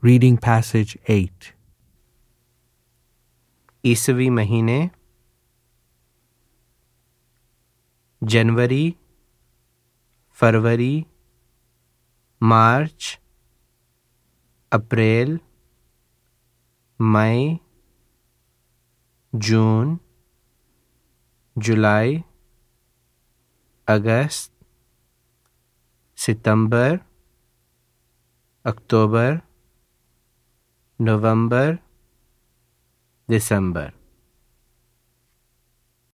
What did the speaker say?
Reading passage 8. ईसवी महीने जनवरी, फरवरी, मार्च, अप्रैल, मई, जून, जुलाई, अगस्त, सितंबर, अक्टूबर, नवंबर, दिसंबर।